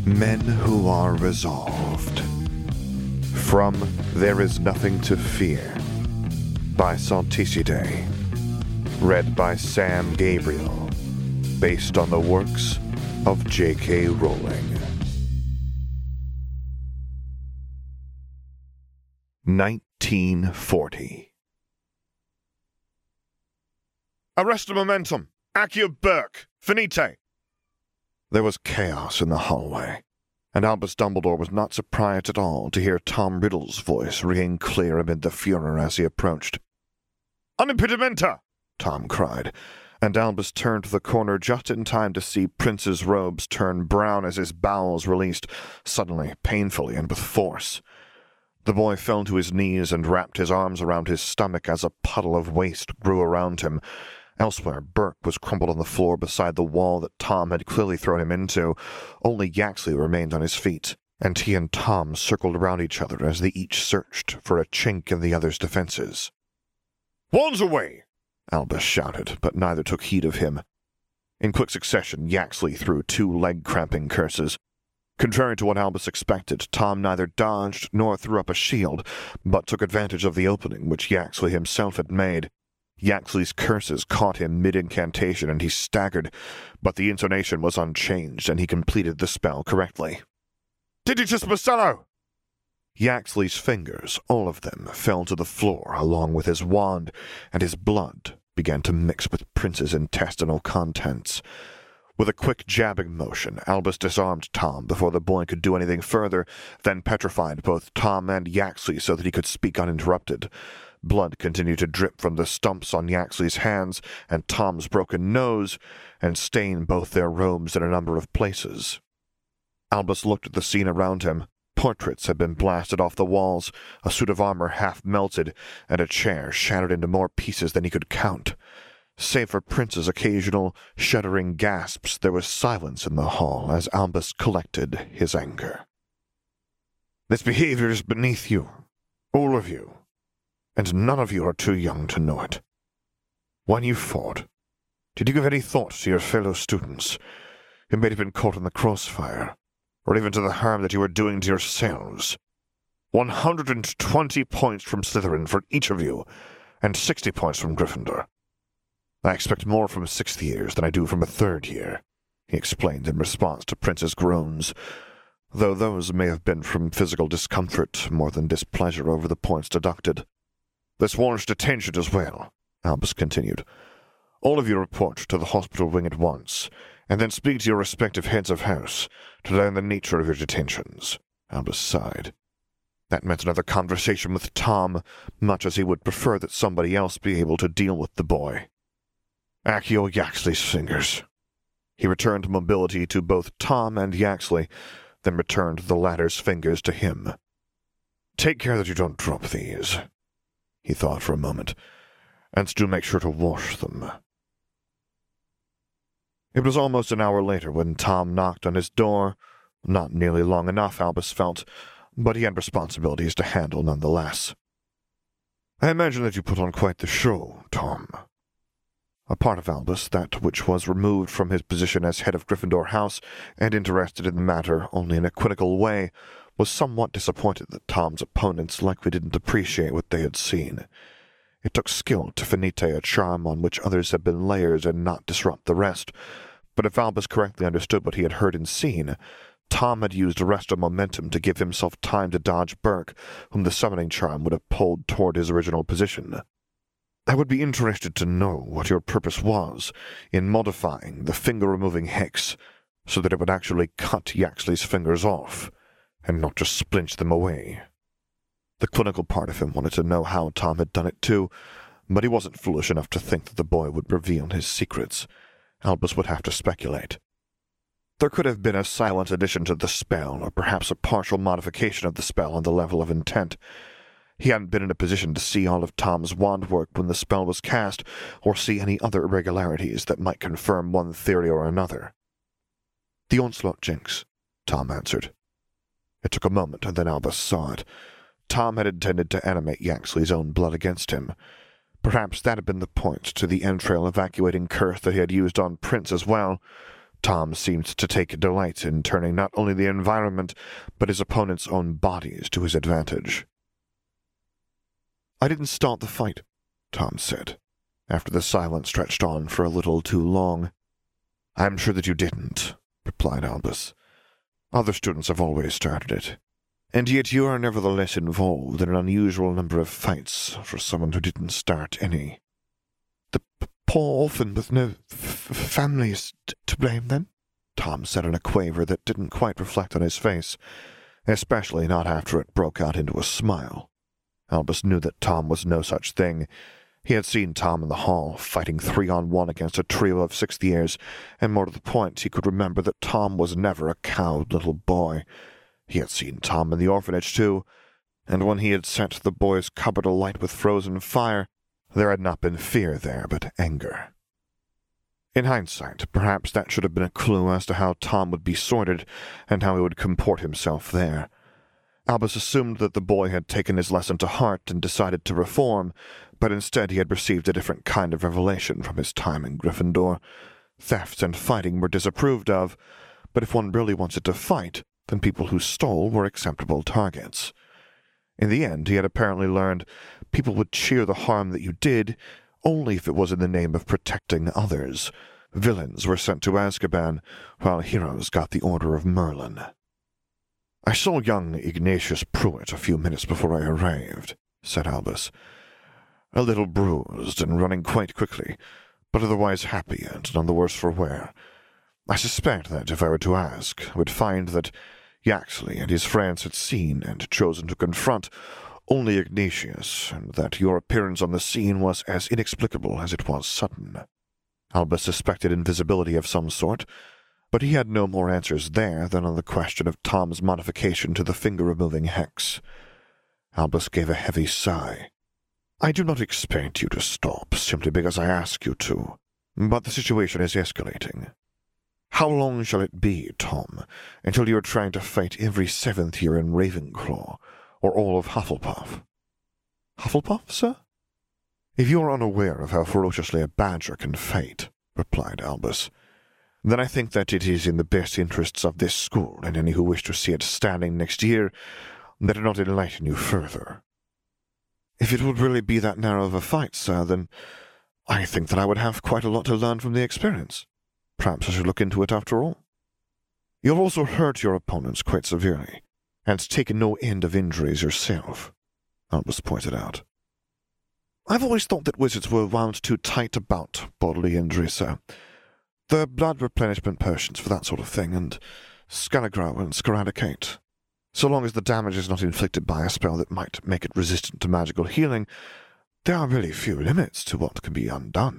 Men Who Are Resolved. From There Is Nothing to Fear by Salticidae. Read by Sam Gabriel. Based on the works of J.K. Rowling. 1940. Arrest momentum! Accio Burke! Finite! There was chaos in the hallway, and Albus Dumbledore was not surprised at all to hear Tom Riddle's voice ringing clear amid the furor as he approached. "Unimpedimenta!" Tom cried, and Albus turned to the corner just in time to see Prince's robes turn brown as his bowels released, suddenly, painfully, and with force. The boy fell to his knees and wrapped his arms around his stomach as a puddle of waste grew around him. Elsewhere, Burke was crumpled on the floor beside the wall that Tom had clearly thrown him into. Only Yaxley remained on his feet, and he and Tom circled around each other as they each searched for a chink in the other's defenses. "Wands away!" Albus shouted, but neither took heed of him. In quick succession, Yaxley threw 2 leg-cramping curses. Contrary to what Albus expected, Tom neither dodged nor threw up a shield, but took advantage of the opening which Yaxley himself had made. Yaxley's curses caught him mid-incantation, and he staggered, but the intonation was unchanged, and he completed the spell correctly. "Digitus Marcello!" Yaxley's fingers, all of them, fell to the floor along with his wand, and his blood began to mix with Prince's intestinal contents. With a quick jabbing motion, Albus disarmed Tom before the boy could do anything further, then petrified both Tom and Yaxley so that he could speak uninterrupted. Blood continued to drip from the stumps on Yaxley's hands and Tom's broken nose, and stain both their robes in a number of places. Albus looked at the scene around him. Portraits had been blasted off the walls, a suit of armor half melted, and a chair shattered into more pieces than he could count. Save for Prince's occasional, shuddering gasps, there was silence in the hall as Albus collected his anger. "This behavior is beneath you, all of you, and none of you are too young to know it. When you fought, did you give any thought to your fellow students who may have been caught in the crossfire, or even to the harm that you were doing to yourselves? 120 points from Slytherin for each of you, and 60 points from Gryffindor. I expect more from 6th years than I do from a 3rd year," he explained in response to Prince's groans, though those may have been from physical discomfort more than displeasure over the points deducted. "This warrants detention as well," Albus continued. "All of you report to the hospital wing at once, and then speak to your respective heads of house to learn the nature of your detentions." Albus sighed. That meant another conversation with Tom, much as he would prefer that somebody else be able to deal with the boy. "Accio Yaxley's fingers." He returned mobility to both Tom and Yaxley, then returned the latter's fingers to him. "Take care that you don't drop these." He thought for a moment, "and do make sure to wash them." It was almost an hour later when Tom knocked on his door. Not nearly long enough, Albus felt, but he had responsibilities to handle nonetheless. "I imagine that you put on quite the show, Tom." A part of Albus, that which was removed from his position as head of Gryffindor House and interested in the matter only in a quizzical way, was somewhat disappointed that Tom's opponents likely didn't appreciate what they had seen. It took skill to finite a charm on which others had been layers and not disrupt the rest, but if Albus correctly understood what he had heard and seen, Tom had used arresto momentum to give himself time to dodge Burke, whom the summoning charm would have pulled toward his original position. "I would be interested to know what your purpose was in modifying the finger-removing hex so that it would actually cut Yaxley's fingers off, and not just splint them away." The clinical part of him wanted to know how Tom had done it too, but he wasn't foolish enough to think that the boy would reveal his secrets. Albus would have to speculate. There could have been a silent addition to the spell, or perhaps a partial modification of the spell on the level of intent. He hadn't been in a position to see all of Tom's wand work when the spell was cast, or see any other irregularities that might confirm one theory or another. "The onslaught jinx," Tom answered. It took a moment, and then Albus saw it. Tom had intended to animate Yaxley's own blood against him. Perhaps that had been the point to the entrail evacuating curse that he had used on Prince as well. Tom seemed to take delight in turning not only the environment, but his opponent's own bodies to his advantage. "I didn't start the fight," Tom said, after the silence stretched on for a little too long. "I'm sure that you didn't," replied Albus. "Other students have always started it. And yet you are nevertheless involved in an unusual number of fights for someone who didn't start any." "The poor orphan with no family is to blame, then?" Tom said in a quaver that didn't quite reflect on his face, especially not after it broke out into a smile. Albus knew that Tom was no such thing. He had seen Tom in the hall, fighting 3-on-1 against a trio of 60-years, and more to the point, he could remember that Tom was never a cowed little boy. He had seen Tom in the orphanage, too, and when he had set the boy's cupboard alight with frozen fire, there had not been fear there, but anger. In hindsight, perhaps that should have been a clue as to how Tom would be sorted, and how he would comport himself there. Albus assumed that the boy had taken his lesson to heart and decided to reform, but instead he had received a different kind of revelation from his time in Gryffindor. Thefts and fighting were disapproved of, but if one really wanted to fight, then people who stole were acceptable targets. In the end, he had apparently learned people would cheer the harm that you did only if it was in the name of protecting others. Villains were sent to Azkaban, while heroes got the Order of Merlin. "I saw young Ignatius Pruitt a few minutes before I arrived," said Albus. "A little bruised and running quite quickly, but otherwise happy and none the worse for wear. I suspect that if I were to ask, I would find that Yaxley and his friends had seen and chosen to confront only Ignatius, and that your appearance on the scene was as inexplicable as it was sudden." Albus suspected invisibility of some sort, but he had no more answers there than on the question of Tom's modification to the finger-removing hex. Albus gave a heavy sigh. "I do not expect you to stop simply because I ask you to, but the situation is escalating. How long shall it be, Tom, until you are trying to fight every 7th year in Ravenclaw, or all of Hufflepuff?" "Hufflepuff, sir?" "If you are unaware of how ferociously a badger can fight," replied Albus, "then I think that it is in the best interests of this school and any who wish to see it standing next year that I not enlighten you further." "If it would really be that narrow of a fight, sir, then I think that I would have quite a lot to learn from the experience. Perhaps I should look into it after all." "You have also hurt your opponents quite severely, and taken no end of injuries yourself," Albus pointed out. "I've always thought that wizards were wound too tight about bodily injury, sir. The blood replenishment potions for that sort of thing, and Scalagrow and Scaradicate. So long as the damage is not inflicted by a spell that might make it resistant to magical healing, there are really few limits to what can be undone."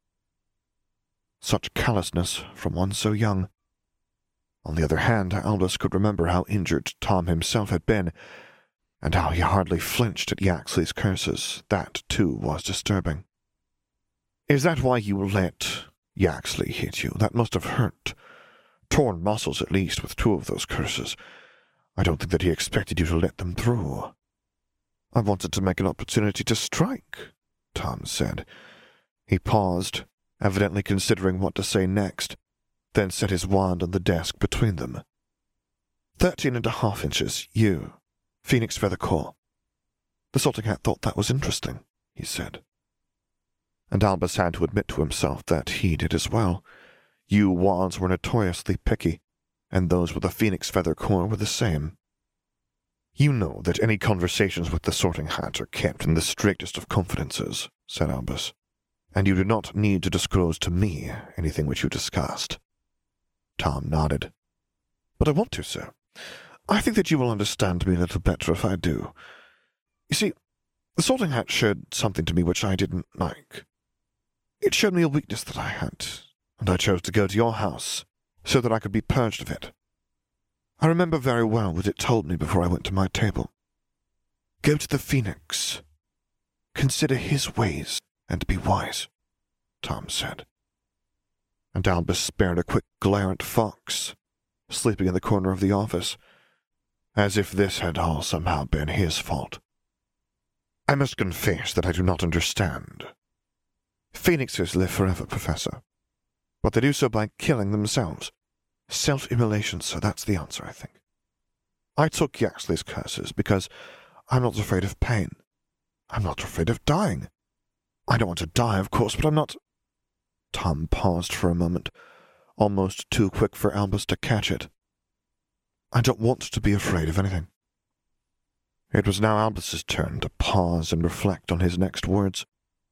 Such callousness from one so young. On the other hand, Albus could remember how injured Tom himself had been, and how he hardly flinched at Yaxley's curses. That, too, was disturbing. "Is that why you let Yaxley hit you? That must have hurt. Torn muscles, at least, with 2 of those curses. I don't think that he expected you to let them through." "I wanted to make an opportunity to strike," Tom said. He paused, evidently considering what to say next, then set his wand on the desk between them. 13.5 inches, you, Phoenix Feather Core. The Sorting Hat thought that was interesting, he said. And Albus had to admit to himself that he did as well. Yew wands were notoriously picky, and those with a Phoenix Feather Core were the same. "You know that any conversations with the Sorting Hat are kept in the strictest of confidences," said Albus, "and you do not need to disclose to me anything which you discussed." Tom nodded. "But I want to, sir. I think that you will understand me a little better if I do. You see, the Sorting Hat showed something to me which I didn't like. It showed me a weakness that I had, and I chose to go to your house so that I could be purged of it. I remember very well what it told me before I went to my table. Go to the Phoenix. Consider his ways and be wise," Tom said. And Albus spared a quick glare at Fox, sleeping in the corner of the office, as if this had all somehow been his fault. "I must confess that I do not understand. Phoenixes live forever, Professor. But they do so by killing themselves. Self-immolation, sir, that's the answer, I think. I took Yaxley's curses because I'm not afraid of pain. I'm not afraid of dying. I don't want to die, of course, but I'm not... Tom paused for a moment, almost too quick for Albus to catch it. I don't want to be afraid of anything. It was now Albus's turn to pause and reflect on his next words.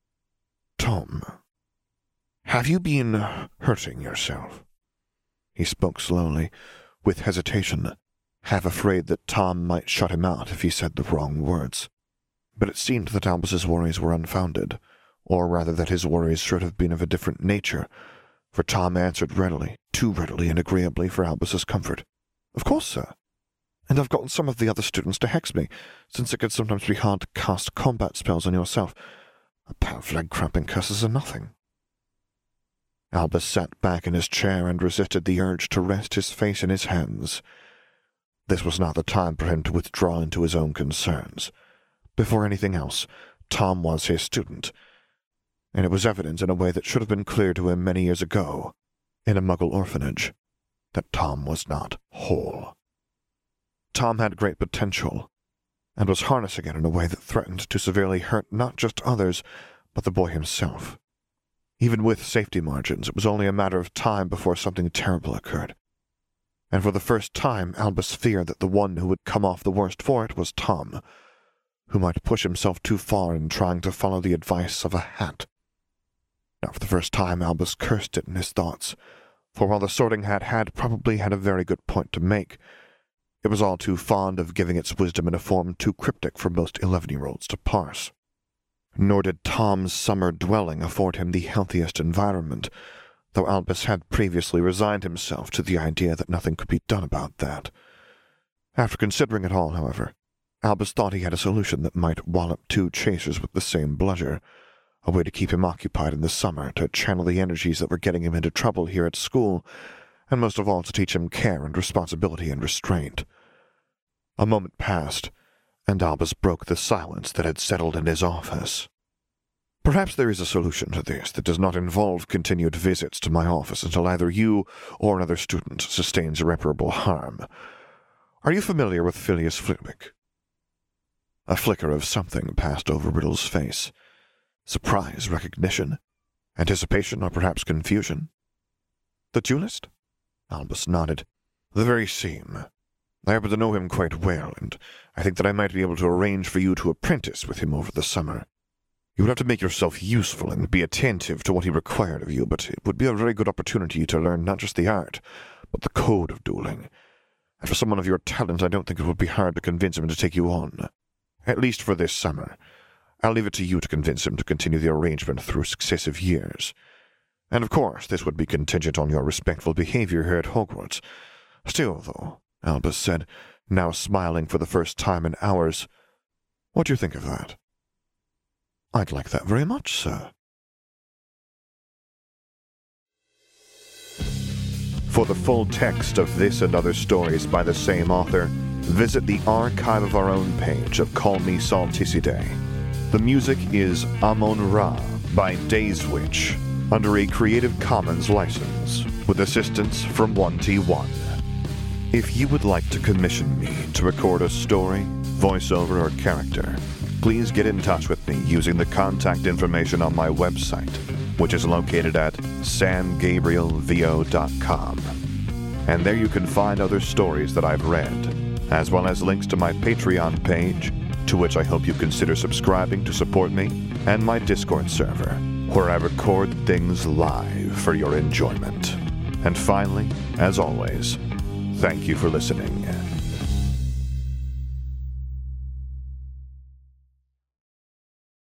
Tom, have you been hurting yourself? He spoke slowly, with hesitation, half afraid that Tom might shut him out if he said the wrong words. But it seemed that Albus's worries were unfounded, or rather that his worries should have been of a different nature, for Tom answered readily, too readily and agreeably for Albus's comfort. Of course, sir. And I've gotten some of the other students to hex me, since it could sometimes be hard to cast combat spells on yourself. A pair of leg-cramping curses are nothing. Albus sat back in his chair and resisted the urge to rest his face in his hands. This was not the time for him to withdraw into his own concerns. Before anything else, Tom was his student, and it was evident in a way that should have been clear to him many years ago, in a Muggle orphanage, that Tom was not whole. Tom had great potential, and was harnessing it in a way that threatened to severely hurt not just others, but the boy himself. Even with safety margins, it was only a matter of time before something terrible occurred. And for the first time, Albus feared that the one who would come off the worst for it was Tom, who might push himself too far in trying to follow the advice of a hat. Now, for the first time, Albus cursed it in his thoughts, for while the Sorting Hat had probably had a very good point to make, it was all too fond of giving its wisdom in a form too cryptic for most 11-year-olds to parse. Nor did Tom's summer dwelling afford him the healthiest environment, though Albus had previously resigned himself to the idea that nothing could be done about that. After considering it all, however, Albus thought he had a solution that might wallop two chasers with the same bludger, a way to keep him occupied in the summer, to channel the energies that were getting him into trouble here at school, and most of all to teach him care and responsibility and restraint. A moment passed, and Albus broke the silence that had settled in his office. Perhaps there is a solution to this that does not involve continued visits to my office until either you or another student sustains irreparable harm. Are you familiar with Phileas Flitwick? A flicker of something passed over Riddle's face. Surprise, recognition, anticipation, or perhaps confusion. The duelist? Albus nodded. The very same. I happen to know him quite well, and I think that I might be able to arrange for you to apprentice with him over the summer. You would have to make yourself useful and be attentive to what he required of you, but it would be a very good opportunity to learn not just the art, but the code of dueling. And for someone of your talent, I don't think it would be hard to convince him to take you on. At least for this summer. I'll leave it to you to convince him to continue the arrangement through successive years. And of course, this would be contingent on your respectful behavior here at Hogwarts. Still, though, Albus said, now smiling for the first time in hours, what do you think of that? I'd like that very much, sir. For the full text of this and other stories by the same author, visit the Archive of Our Own page of Call Me Salticidae. The music is Amon-Ra by Dayswitch, under a Creative Commons license, with assistance from 1T1. If you would like to commission me to record a story, voiceover, or character, please get in touch with me using the contact information on my website, which is located at sangabrielvo.com. And there you can find other stories that I've read, as well as links to my Patreon page, to which I hope you consider subscribing to support me, and my Discord server, where I record things live for your enjoyment. And finally, as always, thank you for listening.